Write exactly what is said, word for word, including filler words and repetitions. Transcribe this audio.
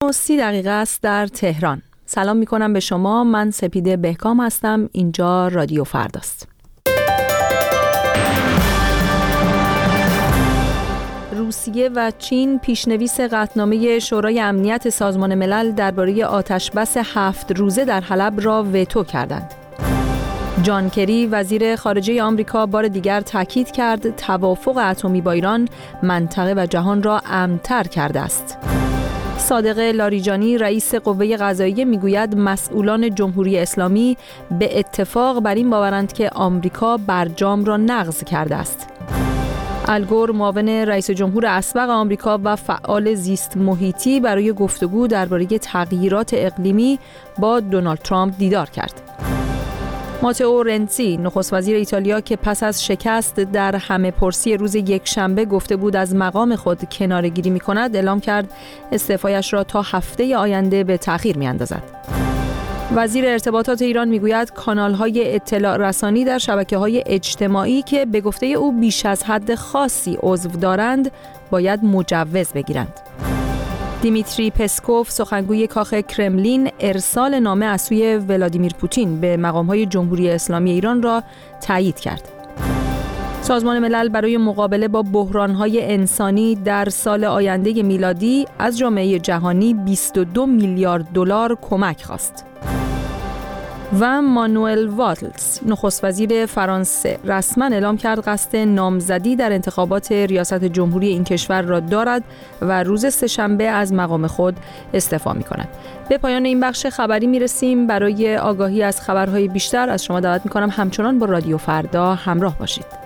و سی دقیقه است در تهران. سلام می کنم به شما. من سپیده بهکام هستم. اینجا رادیو فرداست. روسیه و چین پیشنویس قطعنامه شورای امنیت سازمان ملل درباره آتشبس هفت روزه در حلب را وتو کردند. جان کری وزیر خارجه آمریکا بار دیگر تاکید کرد توافق اتمی با ایران منطقه و جهان را امن‌تر کرده است. صادق لاریجانی رئیس قوه قضاییه میگوید مسئولان جمهوری اسلامی به اتفاق بر این باورند که آمریکا برجام را نقض کرده است. الگور معاون رئیس جمهور اسبق آمریکا و فعال زیست محیطی برای گفتگو درباره تغییرات اقلیمی با دونالد ترامپ دیدار کرد. ماتئو رنزی نخست وزیر ایتالیا که پس از شکست در همه پرسی روز یکشنبه گفته بود از مقام خود کناره‌گیری می‌کند، اعلام کرد استعفایش را تا هفته آینده به تأخیر می‌اندازد. وزیر ارتباطات ایران میگوید کانال‌های اطلاع رسانی در شبکه‌های اجتماعی که به گفته او بیش از حد خاصی عضو دارند باید مجوز بگیرند. دیمیتری پسکوف سخنگوی کاخ کرملین ارسال نامه از سوی ولادیمیر پوتین به مقام‌های جمهوری اسلامی ایران را تایید کرد. سازمان ملل برای مقابله با بحران‌های انسانی در سال آینده میلادی از جامعه جهانی بیست و دو میلیارد دلار کمک خواست. و مانوئل والتز نخست وزیر فرانسه رسما اعلام کرد قصد نامزدی در انتخابات ریاست جمهوری این کشور را دارد و روز سه‌شنبه از مقام خود استعفا می‌کند. به پایان این بخش خبری می‌رسیم. برای آگاهی از خبرهای بیشتر از شما دعوت می‌کنم همچنان با رادیو فردا همراه باشید.